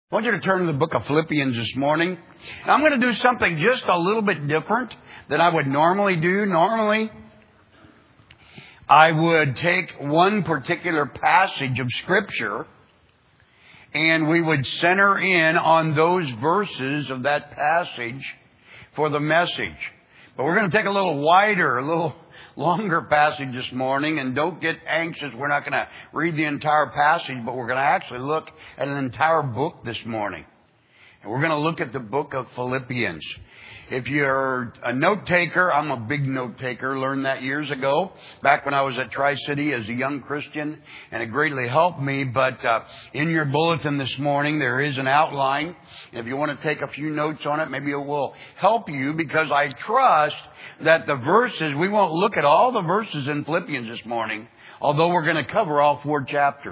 I want you to turn to the book of Philippians this morning. And I'm going to do something just a little bit different than I would normally do. Normally, I would take one particular passage of Scripture and we would center in on those verses of that passage for the message. But we're going to take a little wider, a little longer passage this morning, and don't get anxious. We're not going to read the entire passage, but we're going to actually look at an entire book this morning. And we're going to look at the book of Philippians. If you're a note taker, I'm a big note taker. Learned that years ago, back when I was at Tri-City as a young Christian, and it greatly helped me. But in your bulletin this morning, there is an outline. If you want to take a few notes on it, maybe it will help you, because I trust that the verses, we won't look at all the verses in Philippians this morning, although we're going to cover all 4 chapters.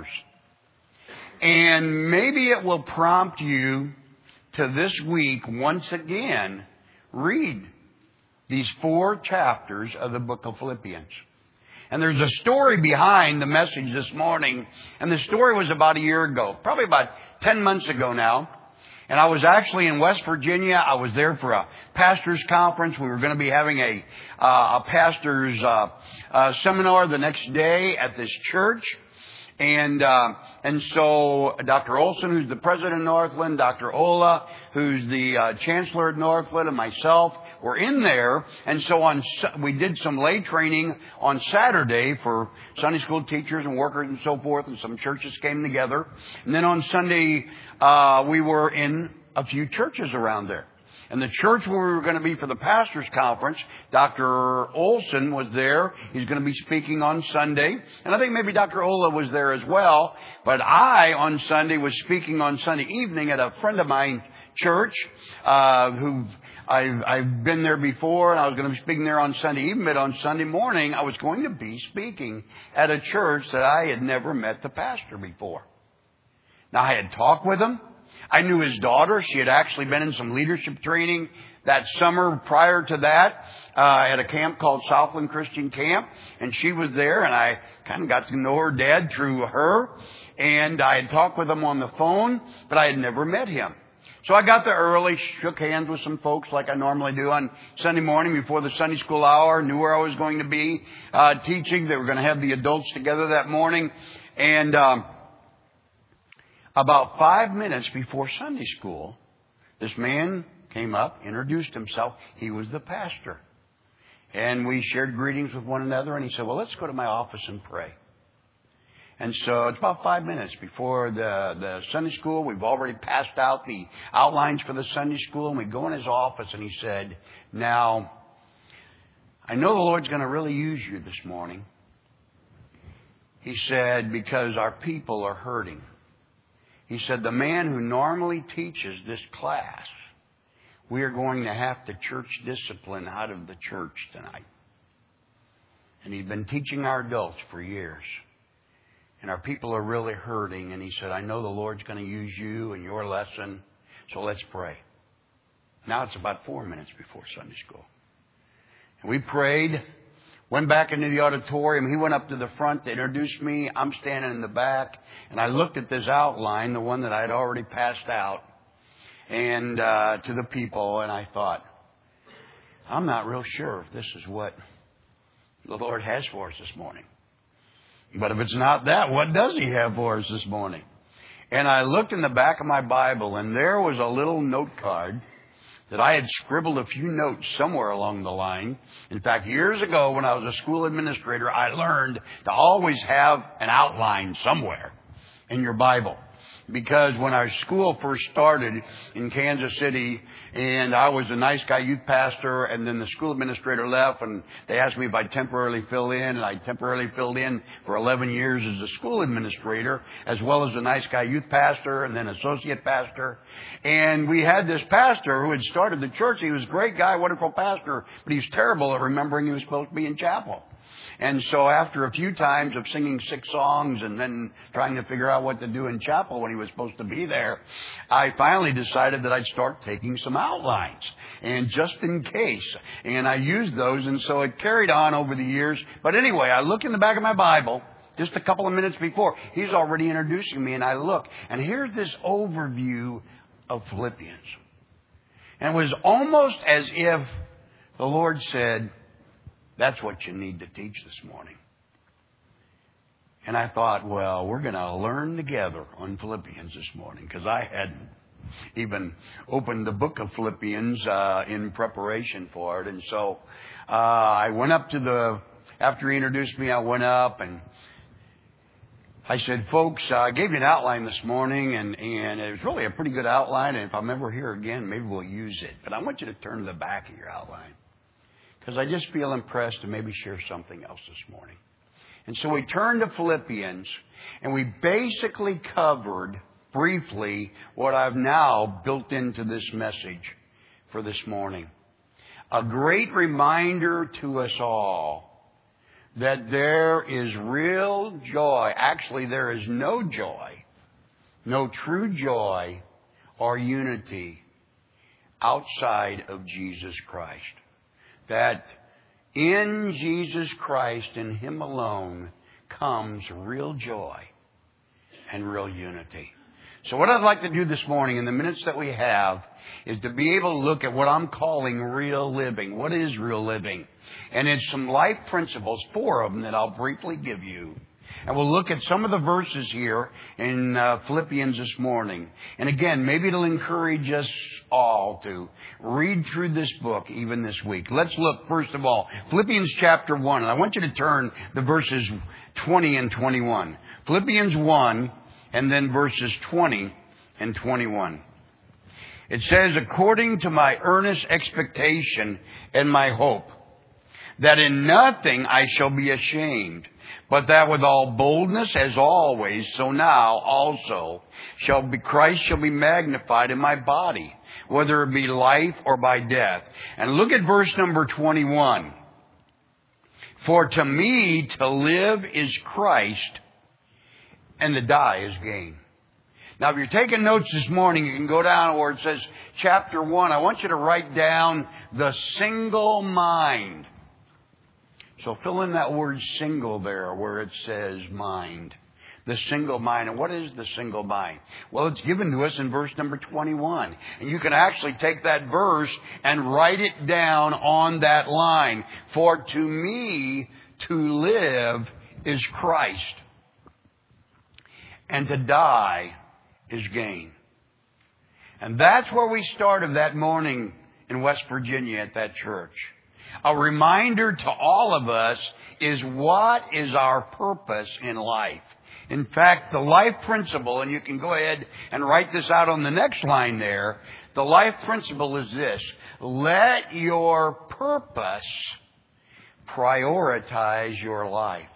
And maybe it will prompt you to this week once again read these 4 chapters of the book of Philippians. And there's a story behind the message this morning. And the story was about a year ago, probably about 10 months ago now. And I was actually in West Virginia. I was there for a pastor's conference. We were going to be having a pastor's seminar the next day at this church. And so Dr. Olson, who's the president of Northland, Dr. Ola, who's the chancellor at Northland, and myself were in there. And so we did some lay training on Saturday for Sunday school teachers and workers and so forth, and some churches came together. And then on Sunday, we were in a few churches around there. And the church where we were going to be for the pastor's conference, Dr. Olson was there. He's going to be speaking on Sunday. And I think maybe Dr. Ola was there as well. But I, on Sunday, was speaking on Sunday evening at a friend of mine's church, who I've been there before, and I was going to be speaking there on Sunday evening. But on Sunday morning, I was going to be speaking at a church that I had never met the pastor before. Now, I had talked with him. I knew his daughter. She had actually been in some leadership training that summer prior to that at a camp called Southland Christian Camp. And she was there, and I kind of got to know her dad through her. And I had talked with him on the phone, but I had never met him. So I got there early, shook hands with some folks like I normally do on Sunday morning before the Sunday school hour, knew where I was going to be teaching. They were going to have the adults together that morning. And about 5 minutes before Sunday school, this man came up, introduced himself. He was the pastor. And we shared greetings with one another. And he said, well, let's go to my office and pray. And so it's about 5 minutes before the Sunday school. We've already passed out the outlines for the Sunday school. And we go in his office, and he said, now, I know the Lord's going to really use you this morning. He said, because our people are hurting. He said, the man who normally teaches this class, we are going to have to church discipline out of the church tonight. And he'd been teaching our adults for years. And our people are really hurting. And he said, I know the Lord's going to use you and your lesson, so let's pray. Now it's about 4 minutes before Sunday school. And we prayed. Went back into the auditorium. He went up to the front to introduce me. I'm standing in the back. And I looked at this outline, the one that I had already passed out, and to the people. And I thought, I'm not real sure if this is what the Lord has for us this morning. But if it's not that, what does He have for us this morning? And I looked in the back of my Bible, and there was a little note card that I had scribbled a few notes somewhere along the line. In fact, years ago when I was a school administrator, I learned to always have an outline somewhere in your Bible. Because when our school first started in Kansas City, and I was a nice guy youth pastor, and then the school administrator left, and they asked me if I'd temporarily fill in, and I temporarily filled in for 11 years as a school administrator, as well as a nice guy youth pastor, and then associate pastor. And we had this pastor who had started the church. He was a great guy, wonderful pastor, but he was terrible at remembering he was supposed to be in chapel. And so after a few times of singing 6 songs and then trying to figure out what to do in chapel when he was supposed to be there, I finally decided that I'd start taking some outlines, and just in case. And I used those, and so it carried on over the years. But anyway, I look in the back of my Bible, Just a couple of minutes before, he's already introducing me, and I look, and here's this overview of Philippians. And it was almost as if the Lord said, that's what you need to teach this morning. And I thought, well, we're going to learn together on Philippians this morning, because I hadn't even opened the book of Philippians in preparation for it. And so I went up after he introduced me, I went up and I said, folks, I gave you an outline this morning, and it was really a pretty good outline. And if I'm ever here again, maybe we'll use it. But I want you to turn to the back of your outline, because I just feel impressed to maybe share something else this morning. And so we turned to Philippians, and we basically covered briefly what I've now built into this message for this morning. A great reminder to us all that there is real joy. Actually, there is no joy, no true joy or unity outside of Jesus Christ. That in Jesus Christ and Him alone comes real joy and real unity. So what I'd like to do this morning in the minutes that we have is to be able to look at what I'm calling real living. What is real living? And it's some life principles, 4 of them that I'll briefly give you. And we'll look at some of the verses here in Philippians this morning. And again, maybe it'll encourage us all to read through this book even this week. Let's look, first of all, Philippians chapter 1. And I want you to turn to verses 20 and 21. Philippians 1 and then verses 20 and 21. It says, according to my earnest expectation and my hope, that in nothing I shall be ashamed, but that with all boldness as always, so now also Christ shall be magnified in my body, whether it be life or by death. And look at verse number 21. For to me to live is Christ, and to die is gain. Now, if you're taking notes this morning, you can go down where it says chapter 1. I want you to write down the single mind. So fill in that word single there where it says mind. The single mind. And what is the single mind? Well, it's given to us in verse number 21. And you can actually take that verse and write it down on that line. For to me to live is Christ, and to die is gain. And that's where we started that morning in West Virginia at that church. A reminder to all of us is what is our purpose in life. In fact, the life principle, and you can go ahead and write this out on the next line there. The life principle is this: let your purpose prioritize your life.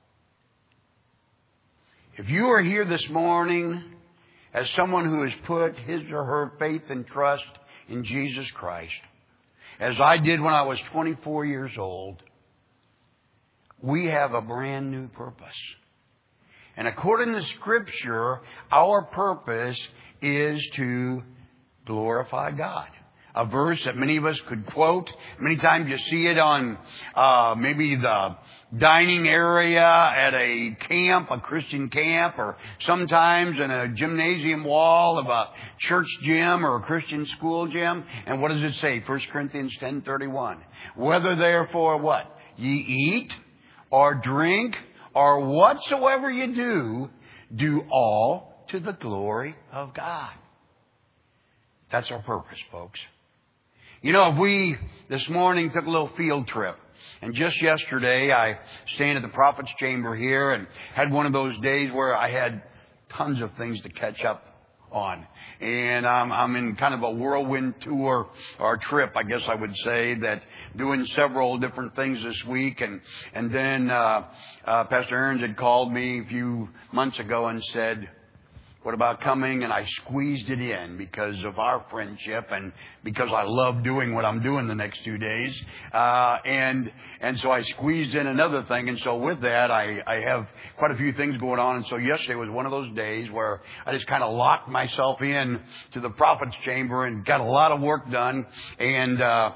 If you are here this morning as someone who has put his or her faith and trust in Jesus Christ, as I did when I was 24 years old, we have a brand new purpose. And according to Scripture, our purpose is to glorify God. A verse that many of us could quote. Many times you see it on maybe the dining area at a camp, a Christian camp, or sometimes in a gymnasium wall of a church gym or a Christian school gym. And what does it say? 1 Corinthians 10:31. Whether therefore what? Ye eat or drink or whatsoever you do, do all to the glory of God. That's our purpose, folks. You know, if we this morning took a little field trip, and just yesterday I stayed at the Prophet's Chamber here and had one of those days where I had tons of things to catch up on. And I'm in kind of a whirlwind tour or trip, I guess I would say, that doing several different things this week. And then Pastor Aaron had called me a few months ago and said, what about coming? And I squeezed it in because of our friendship and because I love doing what I'm doing the next 2 days. And so I squeezed in another thing. And so with that, I have quite a few things going on. And so yesterday was one of those days where I just kind of locked myself in to the Prophet's Chamber and got a lot of work done. And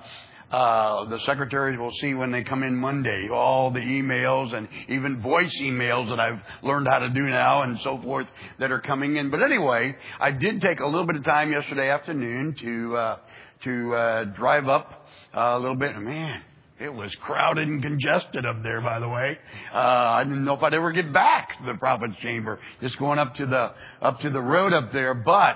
The secretaries will see when they come in Monday all the emails and even voice emails that I've learned how to do now and so forth that are coming in. But anyway, I did take a little bit of time yesterday afternoon to drive up a little bit. Man, it was crowded and congested up there, by the way. I didn't know if I'd ever get back to the prophet's chamber, just going up to the road up there. But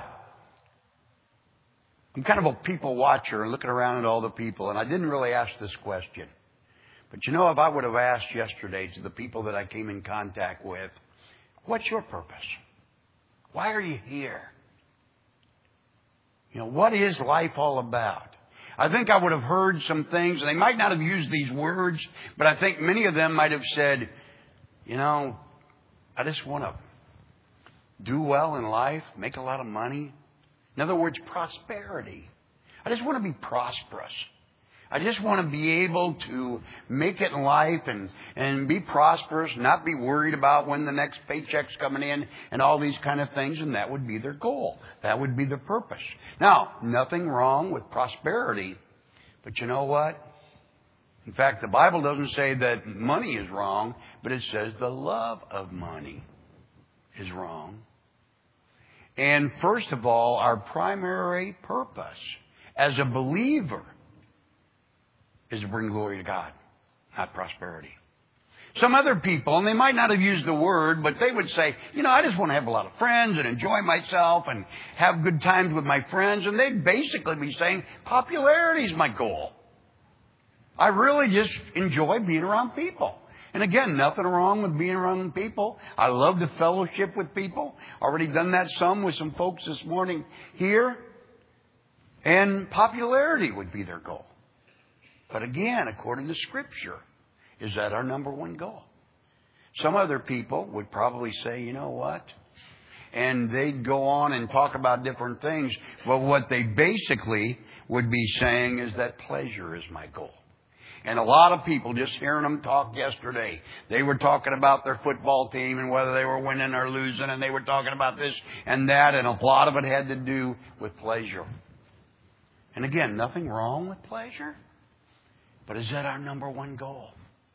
I'm kind of a people watcher and looking around at all the people, and I didn't really ask this question. But if I would have asked yesterday to the people that I came in contact with, what's your purpose? Why are you here? What is life all about? I think I would have heard some things, and they might not have used these words, but I think many of them might have said, I just want to do well in life, make a lot of money. In other words, prosperity. I just want to be prosperous. I just want to be able to make it in life and be prosperous, not be worried about when the next paycheck's coming in and all these kind of things. And that would be their goal. That would be their purpose. Now, nothing wrong with prosperity. But you know what? In fact, the Bible doesn't say that money is wrong, but it says the love of money is wrong. And first of all, our primary purpose as a believer is to bring glory to God, not prosperity. Some other people, and they might not have used the word, but they would say, I just want to have a lot of friends and enjoy myself and have good times with my friends. And they'd basically be saying, popularity is my goal. I really just enjoy being around people. And again, nothing wrong with being around people. I love to fellowship with people. Already done that some with some folks this morning here. And popularity would be their goal. But again, according to Scripture, is that our number one goal? Some other people would probably say, you know what? And they'd go on and talk about different things. But what they basically would be saying is that pleasure is my goal. And a lot of people, just hearing them talk yesterday, they were talking about their football team and whether they were winning or losing, and they were talking about this and that, and a lot of it had to do with pleasure. And again, nothing wrong with pleasure, but is that our number one goal?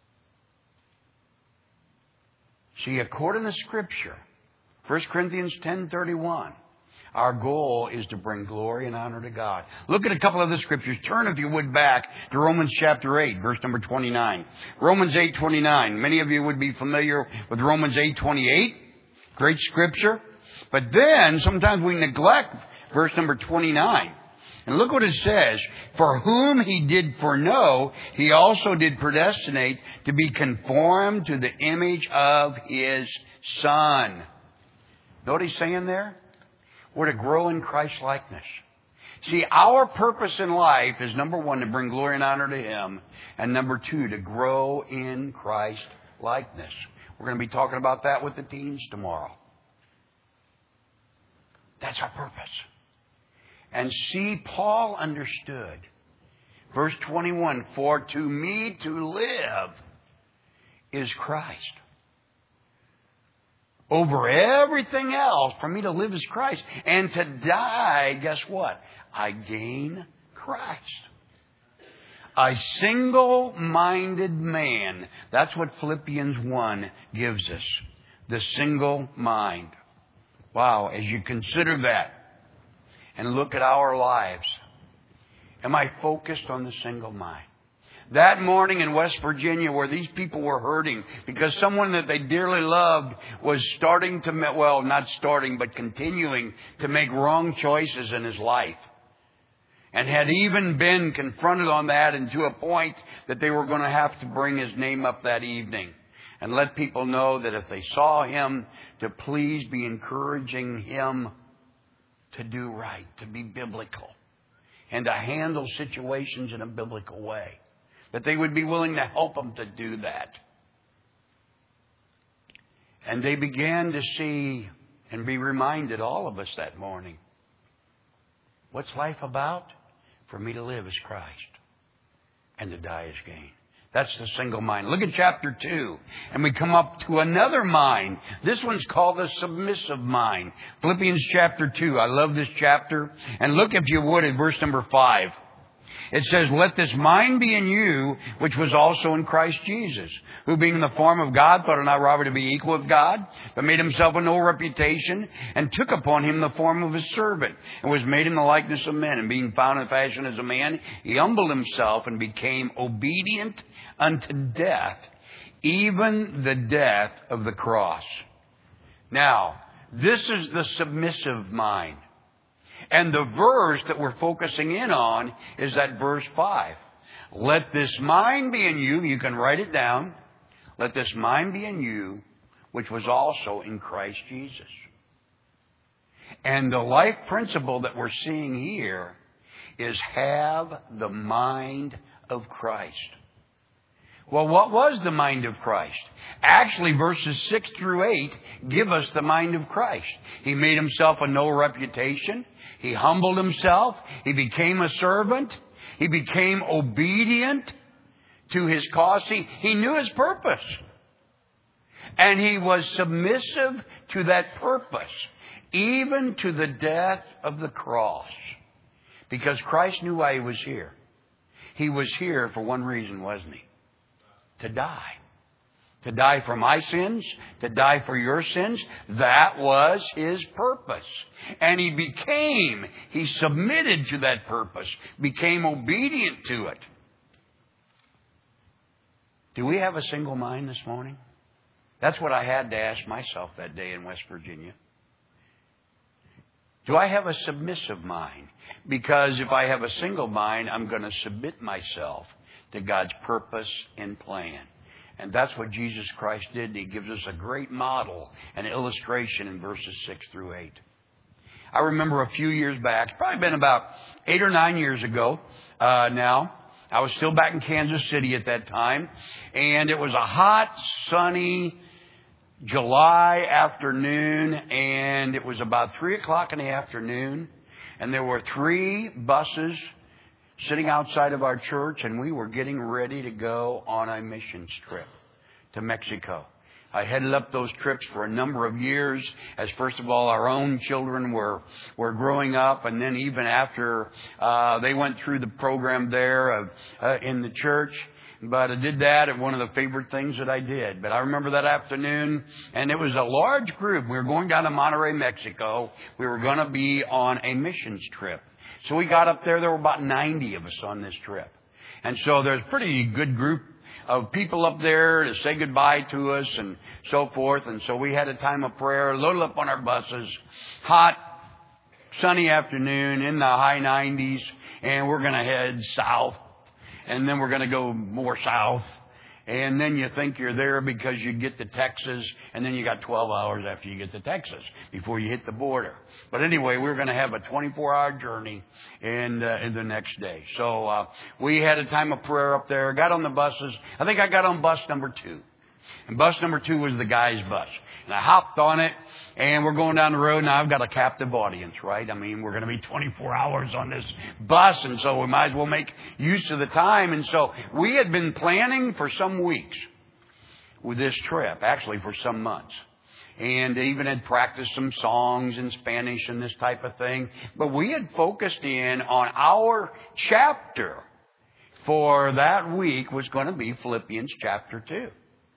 See, according to Scripture, 1 Corinthians 10:31, our goal is to bring glory and honor to God. Look at a couple of the Scriptures. Turn, if you would, back to Romans chapter 8, verse number 29. Romans 8:29. Many of you would be familiar with Romans 8:28. Great Scripture. But then, sometimes we neglect verse number 29. And look what it says. For whom He did foreknow, He also did predestinate to be conformed to the image of His Son. Know what He's saying there? We're to grow in Christ's likeness. See, our purpose in life is, number one, to bring glory and honor to Him. And number two, to grow in Christ's likeness. We're going to be talking about that with the teens tomorrow. That's our purpose. And see, Paul understood. Verse 21, for to me to live is Christ. Over everything else, for me to live is Christ. And to die, guess what? I gain Christ. A single-minded man. That's what Philippians 1 gives us. The single mind. Wow, as you consider that and look at our lives, am I focused on the single mind? That morning in West Virginia where these people were hurting because someone that they dearly loved was starting to, well, not starting, but continuing to make wrong choices in his life. And had even been confronted on that and to a point that they were going to have to bring his name up that evening. And let people know that if they saw him, to please be encouraging him to do right, to be biblical, and to handle situations in a biblical way. That they would be willing to help them to do that. And they began to see and be reminded, all of us that morning, what's life about? For me to live is Christ, and to die is gain. That's the single mind. Look at chapter 2, and we come up to another mind. This one's called the submissive mind. Philippians chapter 2. I love this chapter. And look, if you would, at verse number 5. It says, let this mind be in you, which was also in Christ Jesus, who being in the form of God, thought it not robbery to be equal with God, but made himself of no reputation, and took upon him the form of a servant, and was made in the likeness of men. And being found in fashion as a man, he humbled himself and became obedient unto death, even the death of the cross. Now, this is the submissive mind. And the verse that we're focusing in on is that verse 5. Let this mind be in you. You can write it down. Let this mind be in you, which was also in Christ Jesus. And the life principle that we're seeing here is have the mind of Christ. Well, what was the mind of Christ? Actually, verses 6 through 8 give us the mind of Christ. He made himself of no reputation. He humbled himself. He became a servant. He became obedient to his cause. He knew his purpose. And he was submissive to that purpose, even to the death of the cross. Because Christ knew why he was here. He was here for one reason, wasn't he? To die. To die for my sins, to die for your sins. That was his purpose. And he submitted to that purpose, became obedient to it. Do we have a single mind this morning? That's what I had to ask myself that day in West Virginia. Do I have a submissive mind? Because if I have a single mind, I'm going to submit myself to God's purpose and plan. And that's what Jesus Christ did. He gives us a great model, an illustration in verses 6 through 8. I remember a few years back, it's probably been about 8 or 9 years ago now. I was still back in Kansas City at that time. And it was a hot, sunny July afternoon. And it was about 3 o'clock in the afternoon. And there were 3 buses sitting outside of our church, and we were getting ready to go on a missions trip to Mexico. I headed up those trips for a number of years as, first of all, our own children were growing up, and then even after they went through the program there in the church. But I did that, and one of the favorite things that I did. But I remember that afternoon, and it was a large group. We were going down to Monterrey, Mexico. We were going to be on a missions trip. So we got up there. There were about 90 of us on this trip. And so there's a pretty good group of people up there to say goodbye to us and so forth. And so we had a time of prayer, loaded up on our buses, hot, sunny afternoon in the high 90s. And we're going to head south. And then we're going to go more south. And then you think you're there because you get to Texas, and then you got 12 hours after you get to Texas before you hit the border. But anyway, we're going to have a 24-hour journey in the next day. So we had a time of prayer up there, got on the buses. I think I got on bus number 2. And bus number 2 was the guy's bus. And I hopped on it, and we're going down the road. Now, I've got a captive audience, right? I mean, we're going to be 24 hours on this bus, and so we might as well make use of the time. And so we had been planning for some weeks with this trip, actually for some months. And even had practiced some songs in Spanish and this type of thing. But we had focused in on our chapter for that week was going to be Philippians chapter 2.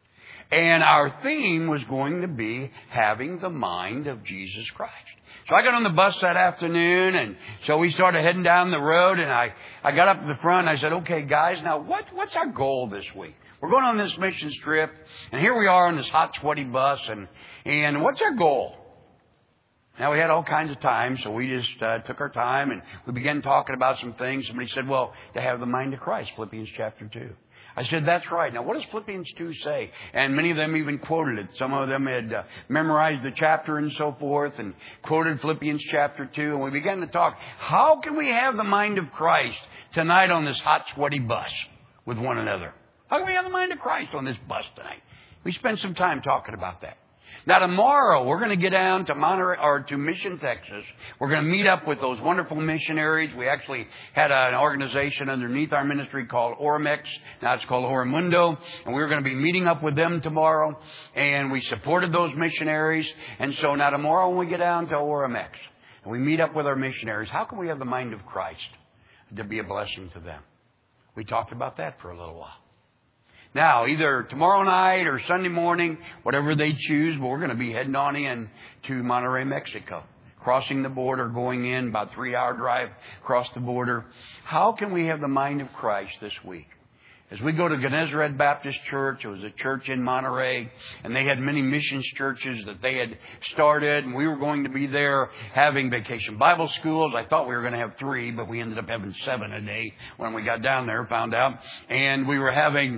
And our theme was going to be having the mind of Jesus Christ. So I got on the bus that afternoon, and so we started heading down the road, and I got up in the front, and I said, okay, guys, now what's our goal this week? We're going on this missions trip, and here we are on this hot, sweaty bus, and what's our goal? Now, we had all kinds of time, so we just took our time, and we began talking about some things. Somebody said, well, to have the mind of Christ, Philippians chapter 2. I said, that's right. Now, what does Philippians 2 say? And many of them even quoted it. Some of them had memorized the chapter and so forth and quoted Philippians chapter 2. And we began to talk, how can we have the mind of Christ tonight on this hot, sweaty bus with one another? How can we have the mind of Christ on this bus tonight? We spent some time talking about that. Now, tomorrow, we're going to get down to Monterey, or to Mission, Texas. We're going to meet up with those wonderful missionaries. We actually had an organization underneath our ministry called Oramex. Now it's called Oramundo. And we're going to be meeting up with them tomorrow. And we supported those missionaries. And so now tomorrow when we get down to Oramex and we meet up with our missionaries, how can we have the mind of Christ to be a blessing to them. We talked about that for a little while. Now, either tomorrow night or Sunday morning, whatever they choose, but we're going to be heading on in to Monterrey, Mexico. Crossing the border, going in, about a 3-hour drive across the border. How can we have the mind of Christ this week? As we go to Gennesaret Baptist Church, it was a church in Monterrey, and they had many missions churches that they had started, and we were going to be there having vacation Bible schools. I thought we were going to have 3, but we ended up having 7 a day when we got down there, found out. And we were having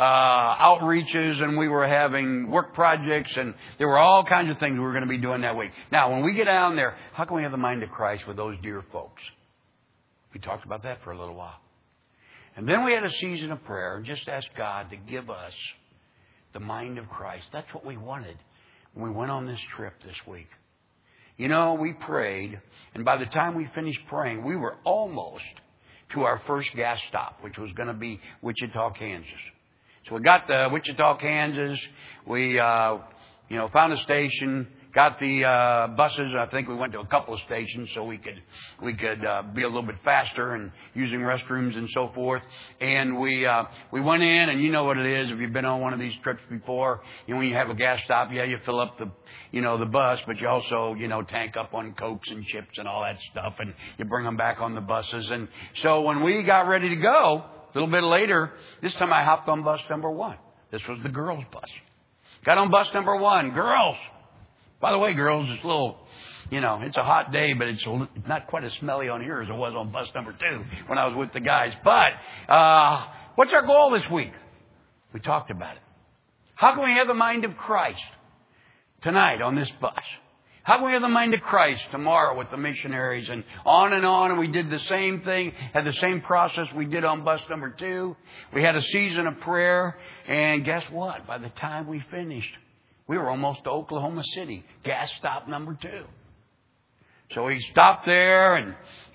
outreaches, and we were having work projects, and there were all kinds of things we were going to be doing that week. Now, when we get down there, how can we have the mind of Christ with those dear folks? We talked about that for a little while. And then we had a season of prayer and just asked God to give us the mind of Christ. That's what we wanted when we went on this trip this week. You know, we prayed, and by the time we finished praying, we were almost to our first gas stop, which was going to be Wichita, Kansas. So we got to Wichita, Kansas. We, found a station. Got the buses. I think we went to a couple of stations so we could be a little bit faster and using restrooms and so forth. And we went in, and you know what it is if you've been on one of these trips before. You know, when you have a gas stop, you fill up the bus, but you also tank up on Cokes and chips and all that stuff, and you bring them back on the buses. And so when we got ready to go, a little bit later, this time I hopped on bus number 1. This was the girls' bus. Got on bus number 1, girls. By the way, girls, it's a little, it's a hot day, but it's not quite as smelly on here as it was on bus number 2 when I was with the guys. But what's our goal this week? We talked about it. How can we have the mind of Christ tonight on this bus? How can we have the mind of Christ tomorrow with the missionaries and on? And we did the same thing, had the same process we did on bus number 2. We had a season of prayer, and guess what? By the time we finished, we were almost to Oklahoma City, gas stop number 2. So we stopped there and,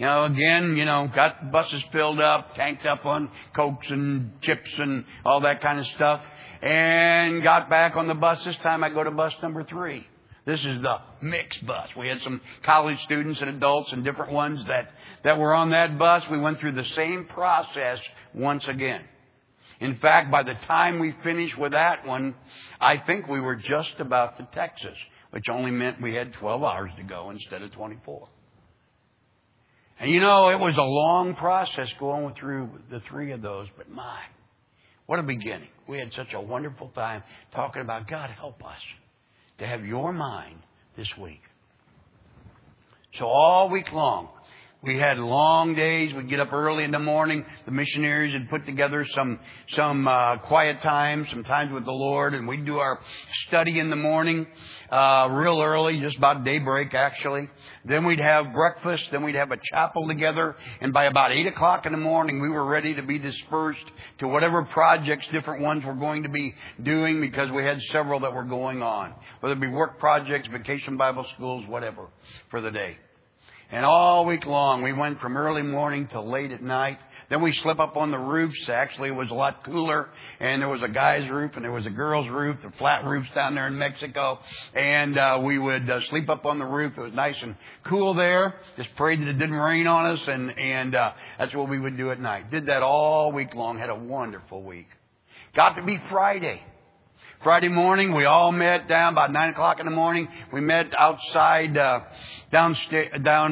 got buses filled up, tanked up on Cokes and chips and all that kind of stuff, and got back on the bus. This time I go to bus number 3. This is the mixed bus. We had some college students and adults and different ones that were on that bus. We went through the same process once again. In fact, by the time we finished with that one, I think we were just about to Texas, which only meant we had 12 hours to go instead of 24. And it was a long process going through the 3 of those, but my, what a beginning. We had such a wonderful time talking about God help us to have your mind this week. So all week long, we had long days. We'd get up early in the morning. The missionaries had put together some quiet times, some times with the Lord, and we'd do our study in the morning, real early, just about daybreak actually. Then we'd have breakfast. Then we'd have a chapel together. And by about 8 o'clock in the morning, we were ready to be dispersed to whatever projects different ones were going to be doing, because we had several that were going on, whether it be work projects, vacation Bible schools, whatever, for the day. And all week long, we went from early morning till late at night. Then we slept up on the roofs. Actually, it was a lot cooler. And there was a guy's roof and there was a girl's roof, the flat roofs down there in Mexico. And we would sleep up on the roof. It was nice and cool there. Just prayed that it didn't rain on us. And that's what we would do at night. Did that all week long. Had a wonderful week. Got to be Friday. Friday morning, we all met down about 9 o'clock in the morning. We met outside, outside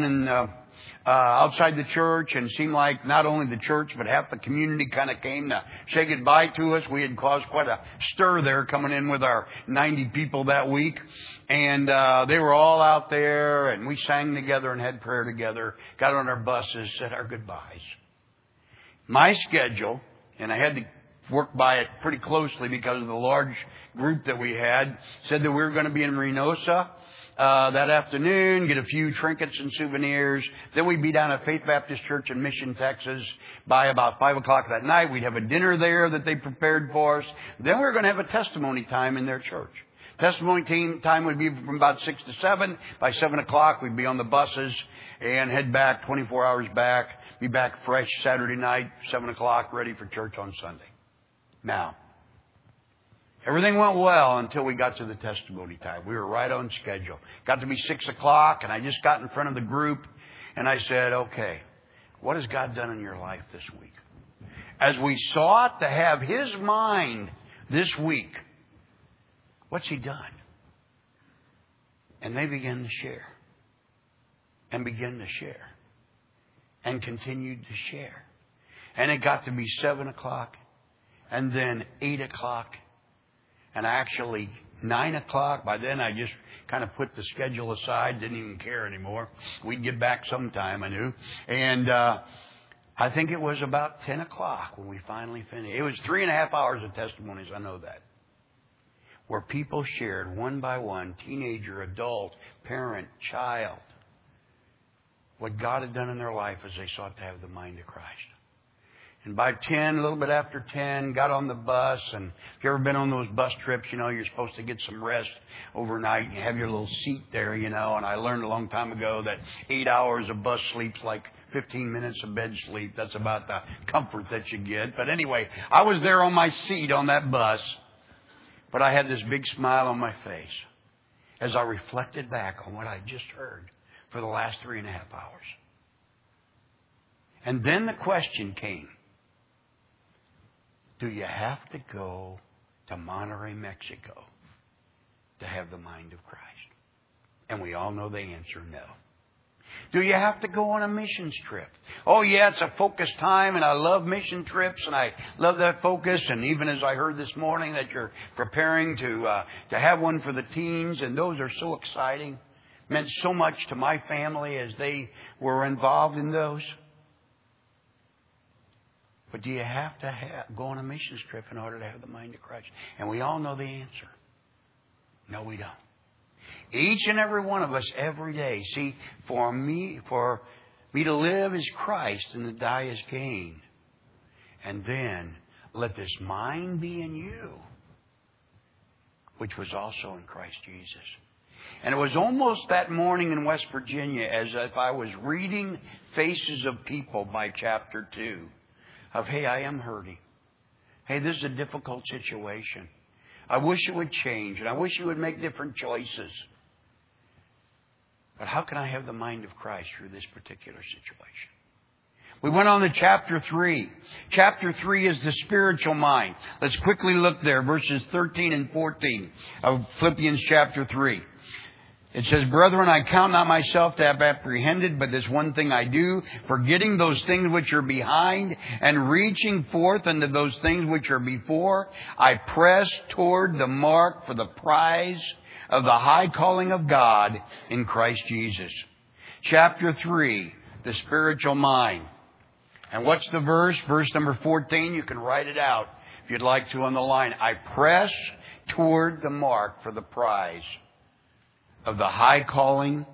the church, and it seemed like not only the church, but half the community kind of came to say goodbye to us. We had caused quite a stir there coming in with our 90 people that week. And they were all out there, and we sang together and had prayer together, got on our buses, said our goodbyes. My schedule, and I had to worked by it pretty closely because of the large group that we had, said that we were going to be in Reynosa that afternoon, get a few trinkets and souvenirs. Then we'd be down at Faith Baptist Church in Mission, Texas by about 5 o'clock that night. We'd have a dinner there that they prepared for us. Then we were going to have a testimony time in their church. Testimony time would be from about 6 to 7. By 7 o'clock, we'd be on the buses and head back 24 hours back, be back fresh Saturday night, 7 o'clock, ready for church on Sunday. Now, everything went well until we got to the testimony time. We were right on schedule. Got to be 6 o'clock, and I just got in front of the group, and I said, okay, What has God done in your life this week? As we sought to have His mind this week, what's He done? And they began to share. And began to share. And continued to share. And it got to be 7 o'clock. And then 8 o'clock. And actually 9 o'clock. By then I just kind of put the schedule aside. Didn't even care anymore. We'd get back sometime, I knew. And I think it was about 10 o'clock when we finally finished. It was 3.5 hours of testimonies. I know that. Where people shared one by one, teenager, adult, parent, child, what God had done in their life as they sought to have the mind of Christ. And by 10, a little bit after 10, got on the bus. And if you've ever been on those bus trips, you know, you're supposed to get some rest overnight. You have your little seat there, you know. And I learned a long time ago that 8 hours of bus sleep's like 15 minutes of bed sleep. That's about the comfort that you get. But anyway, I was there on my seat on that bus. But I had this big smile on my face as I reflected back on what I just heard for the last 3.5 hours. And then the question came. Do you have to go to Monterrey, Mexico to have the mind of Christ? And we all know the answer, no. Do you have to go on a missions trip? Oh, yeah, it's a focused time, and I love mission trips, and I love that focus. And even as I heard this morning that you're preparing to have one for the teens, and those are so exciting. Meant so much to my family as they were involved in those. But do you have to go on a missions trip in order to have the mind of Christ? And we all know the answer. No, we don't. Each and every one of us every day. See, for me to live is Christ and to die is gain. And then let this mind be in you, which was also in Christ Jesus. And it was almost that morning in West Virginia as if I was reading Faces of People by chapter 2. Of, hey, I am hurting. Hey, this is a difficult situation. I wish it would change, and I wish you would make different choices. But how can I have the mind of Christ through this particular situation? We went on to chapter 3. Chapter 3 is the spiritual mind. Let's quickly look there, verses 13 and 14 of Philippians chapter 3. It says, Brethren, I count not myself to have apprehended, but this one thing I do, forgetting those things which are behind, and reaching forth unto those things which are before, I press toward the mark for the prize of the high calling of God in Christ Jesus. Chapter 3, the spiritual mind. And what's the verse? Verse number 14, you can write it out if you'd like to on the line. I press toward the mark for the prize of the high calling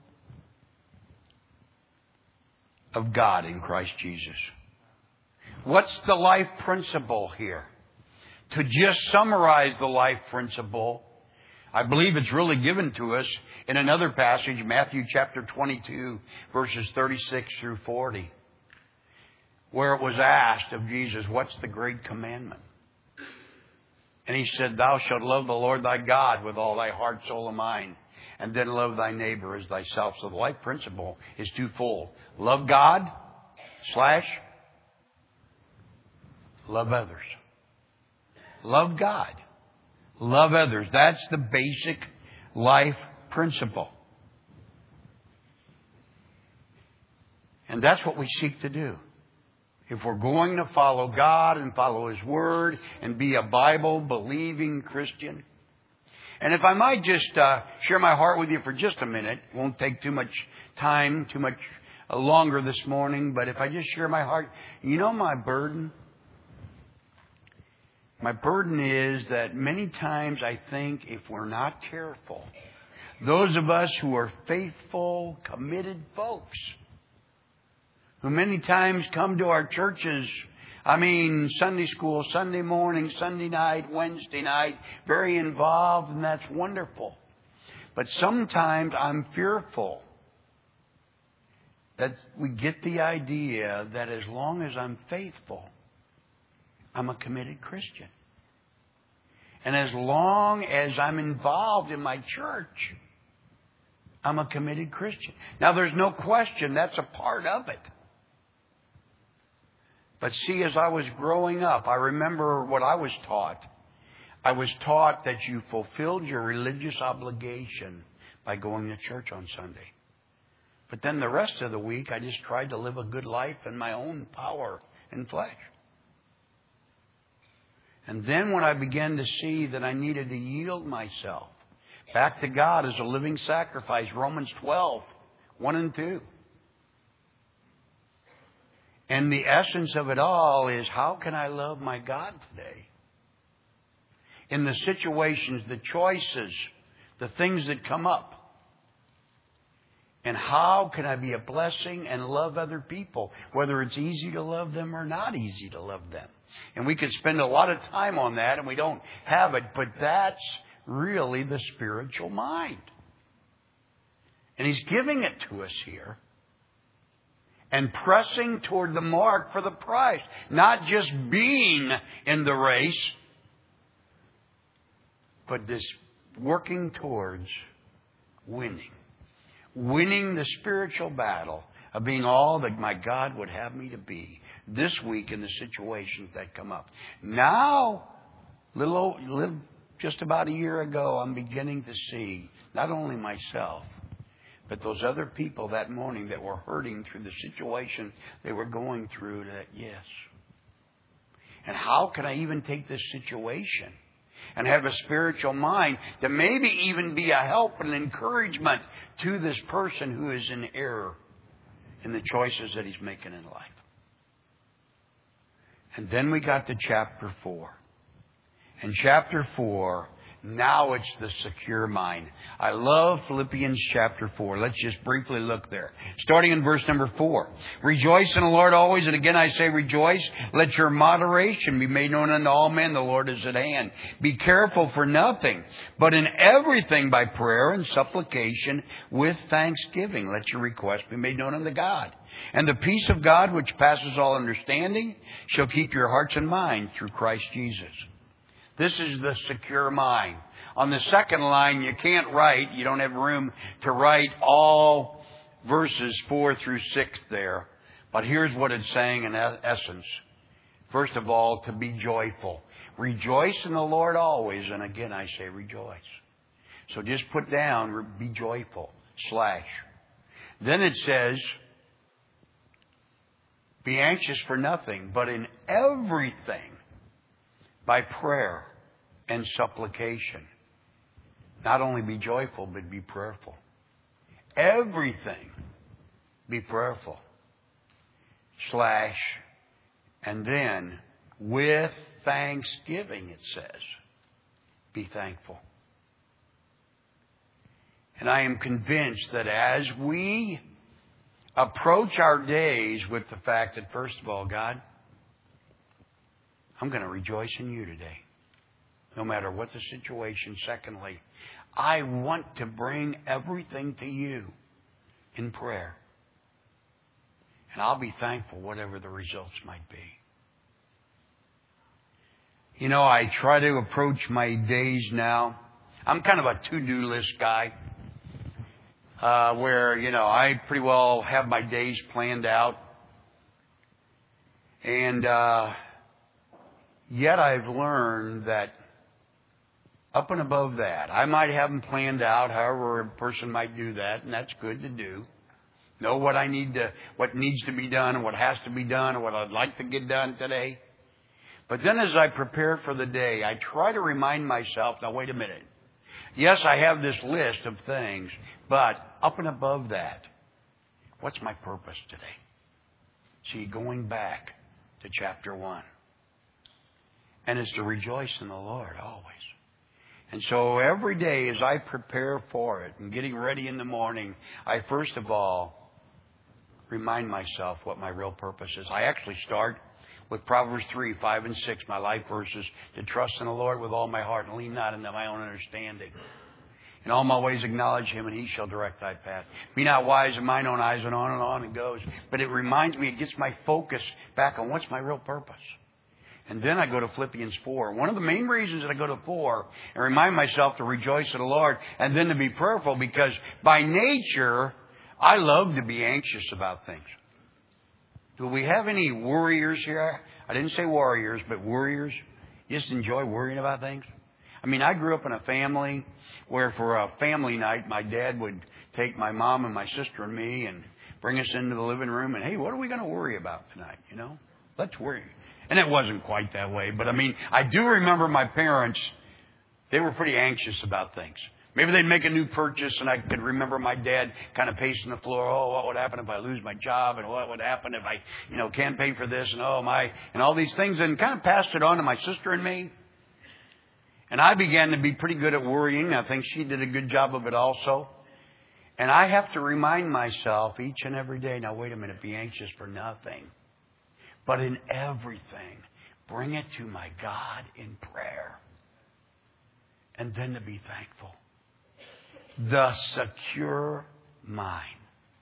of God in Christ Jesus. What's the life principle here? To just summarize the life principle, I believe it's really given to us in another passage, Matthew chapter 22, verses 36 through 40, where it was asked of Jesus, what's the great commandment? And He said, Thou shalt love the Lord thy God with all thy heart, soul, and mind. And then love thy neighbor as thyself. So the life principle is twofold. Love God / love others. Love God. Love others. That's the basic life principle. And that's what we seek to do. If we're going to follow God and follow His Word and be a Bible-believing Christian. And if I might just share my heart with you for just a minute. It won't take too much time, too much longer this morning. But if I just share my heart. You know my burden? My burden is that many times I think if we're not careful, those of us who are faithful, committed folks, who many times come to our churches, Sunday school, Sunday morning, Sunday night, Wednesday night, very involved, and that's wonderful. But sometimes I'm fearful that we get the idea that as long as I'm faithful, I'm a committed Christian. And as long as I'm involved in my church, I'm a committed Christian. Now, there's no question that's a part of it. But see, as I was growing up, I remember what I was taught. I was taught that you fulfilled your religious obligation by going to church on Sunday. But then the rest of the week, I just tried to live a good life in my own power and flesh. And then when I began to see that I needed to yield myself back to God as a living sacrifice, Romans 12, 1 and 2. And the essence of it all is, how can I love my God today? In the situations, the choices, the things that come up. And how can I be a blessing and love other people, whether it's easy to love them or not easy to love them? And we could spend a lot of time on that, and we don't have it, but that's really the spiritual mind. And He's giving it to us here. And pressing toward the mark for the prize. Not just being in the race, but this working towards winning. Winning the spiritual battle of being all that my God would have me to be this week in the situations that come up. Now, just about a year ago, I'm beginning to see not only myself, but those other people that morning that were hurting through the situation they were going through, that yes. And how can I even take this situation and have a spiritual mind to maybe even be a help and encouragement to this person who is in error in the choices that he's making in life? And then we got to chapter 4. And chapter 4, now it's the secure mind. I love Philippians chapter 4. Let's just briefly look there. Starting in verse number 4. Rejoice in the Lord always. And again I say rejoice. Let your moderation be made known unto all men. The Lord is at hand. Be careful for nothing, but in everything by prayer and supplication with thanksgiving. Let your requests be made known unto God. And the peace of God, which passes all understanding, shall keep your hearts and minds through Christ Jesus. This is the secure mind. On the second line, you can't write. You don't have room to write all verses 4 through 6 there. But here's what it's saying in essence. First of all, to be joyful. Rejoice in the Lord always. And again, I say rejoice. So just put down, be joyful, / Then it says, be anxious for nothing, but in everything, by prayer and supplication. Not only be joyful, but be prayerful. Everything, be prayerful. / And then, with thanksgiving, it says, be thankful. And I am convinced that as we approach our days with the fact that, first of all, God, I'm going to rejoice in you today, no matter what the situation. Secondly, I want to bring everything to you in prayer. And I'll be thankful whatever the results might be. You know, I try to approach my days now. I'm kind of a to-do list guy, where, I pretty well have my days planned out. And yet I've learned that up and above that, I might have them planned out, however a person might do that, and that's good to do. Know what what needs to be done and what has to be done and what I'd like to get done today. But then as I prepare for the day, I try to remind myself, now wait a minute. Yes, I have this list of things, but up and above that, what's my purpose today? See, going back to chapter 1. And it's to rejoice in the Lord always. And so every day as I prepare for it and getting ready in the morning, I first of all remind myself what my real purpose is. I actually start with Proverbs 3, 5, and 6, my life verses, to trust in the Lord with all my heart and lean not into my own understanding. In all my ways acknowledge Him, and He shall direct thy path. Be not wise in mine own eyes, and on it goes. But it reminds me, it gets my focus back on what's my real purpose. And then I go to Philippians 4. One of the main reasons that I go to 4 and remind myself to rejoice in the Lord and then to be prayerful, because by nature, I love to be anxious about things. Do we have any worriers here? I didn't say warriors, but worriers. You just enjoy worrying about things? I mean, I grew up in a family where for a family night, my dad would take my mom and my sister and me and bring us into the living room and, hey, what are we going to worry about tonight? You know, let's worry. And it wasn't quite that way. But I mean, I do remember my parents, they were pretty anxious about things. Maybe they'd make a new purchase, and I could remember my dad kind of pacing the floor. Oh, what would happen if I lose my job? And what would happen if I, can't pay for this? And and all these things, and kind of passed it on to my sister and me. And I began to be pretty good at worrying. I think she did a good job of it also. And I have to remind myself each and every day, now wait a minute, be anxious for nothing. But in everything, bring it to my God in prayer. And then to be thankful. The secure mind.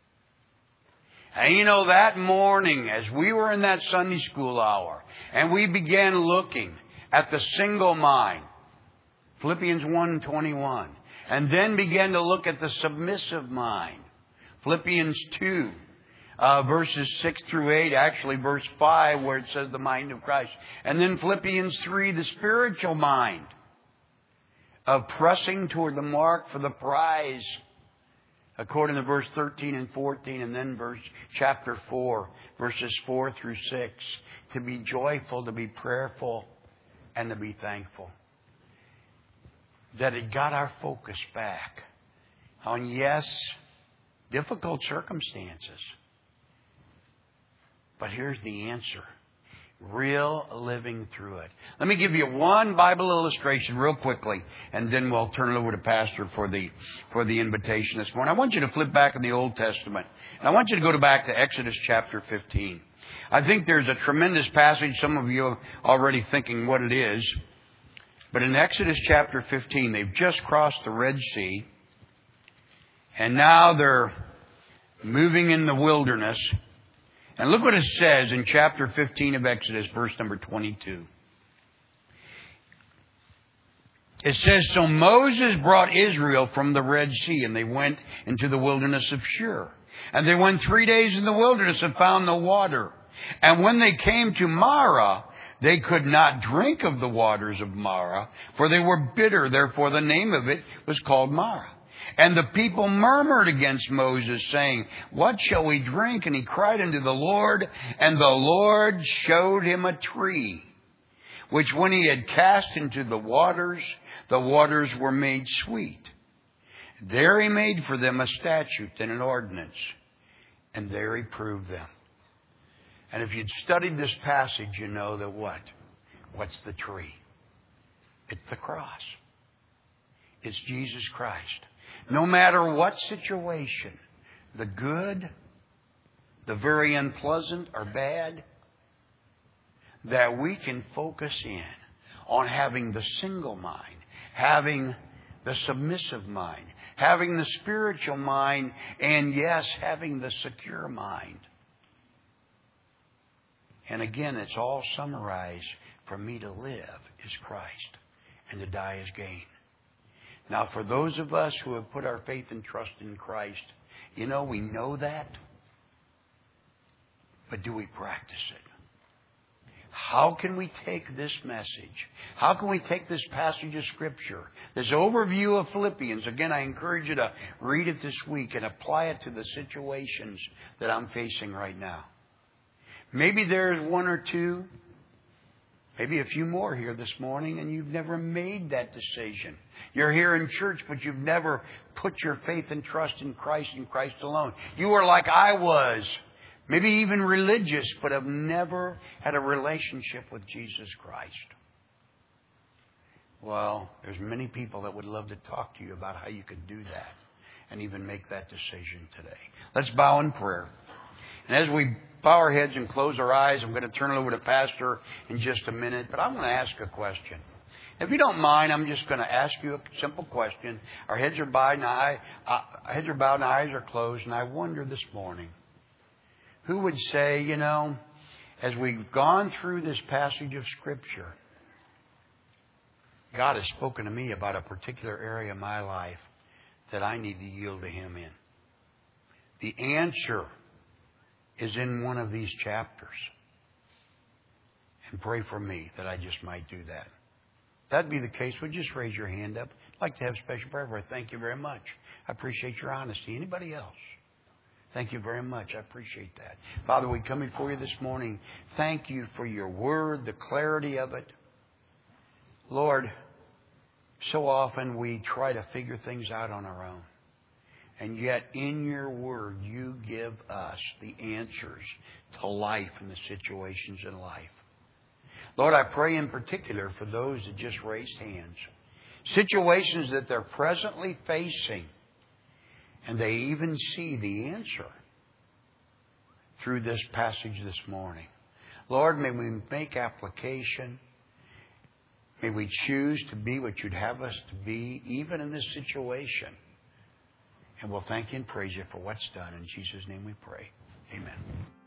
And that morning as we were in that Sunday school hour and we began looking at the single mind, Philippians 1:21, and then began to look at the submissive mind, Philippians 2, verses 6 through 8, actually verse 5 where it says the mind of Christ, and then Philippians 3, the spiritual mind, of pressing toward the mark for the prize, according to verse 13 and 14, and then chapter 4, verses 4 through 6, to be joyful, to be prayerful, and to be thankful. That it got our focus back on, yes, difficult circumstances. But here's the answer. Real living through it. Let me give you one Bible illustration real quickly, and then we'll turn it over to Pastor for the invitation this morning. I want you to flip back in the Old Testament. And I want you to go back to Exodus chapter 15. I think there's a tremendous passage. Some of you are already thinking what it is. But in Exodus chapter 15, they've just crossed the Red Sea. And now they're moving in the wilderness. And look what it says in chapter 15 of Exodus, verse number 22. It says, so Moses brought Israel from the Red Sea, and they went into the wilderness of Shur. And they went 3 days in the wilderness and found no water. And when they came to Marah, they could not drink of the waters of Marah, for they were bitter. Therefore the name of it was called Marah. And the people murmured against Moses, saying, what shall we drink? And he cried unto the Lord, and the Lord showed him a tree, which when he had cast into the waters were made sweet. There he made for them a statute and an ordinance, and there he proved them. And if you'd studied this passage, you know that what? What's the tree? It's the cross. It's Jesus Christ. No matter what situation, the good, the very unpleasant or bad, that we can focus in on having the single mind, having the submissive mind, having the spiritual mind, and yes, having the secure mind. And again, it's all summarized. For me to live is Christ, and to die is gain. Now, for those of us who have put our faith and trust in Christ, we know that. But do we practice it? How can we take this message? How can we take this passage of Scripture, this overview of Philippians? Again, I encourage you to read it this week and apply it to the situations that I'm facing right now. Maybe there's one or two, maybe a few more here this morning, and you've never made that decision. You're here in church, but you've never put your faith and trust in Christ and Christ alone. You are like I was, maybe even religious, but have never had a relationship with Jesus Christ. Well, there's many people that would love to talk to you about how you could do that and even make that decision today. Let's bow in prayer. And as we bow our heads and close our eyes, I'm going to turn it over to Pastor in just a minute. But I'm going to ask a question. If you don't mind, I'm just going to ask you a simple question. Our heads are bowed and eyes are closed. And I wonder this morning, who would say, as we've gone through this passage of Scripture, God has spoken to me about a particular area of my life that I need to yield to Him in. The answer is in one of these chapters. And pray for me that I just might do that. If that'd be the case, would you just raise your hand up? I'd like to have special prayer for you. Thank you very much. I appreciate your honesty. Anybody else? Thank you very much. I appreciate that. Father, we come before you this morning. Thank you for your word, the clarity of it. Lord, so often we try to figure things out on our own. And yet in your word, you give us the answers to life and the situations in life. Lord, I pray in particular for those that just raised hands. Situations that they're presently facing. And they even see the answer through this passage this morning. Lord, may we make application. May we choose to be what you'd have us to be, even in this situation. And we'll thank you and praise you for what's done. In Jesus' name we pray. Amen.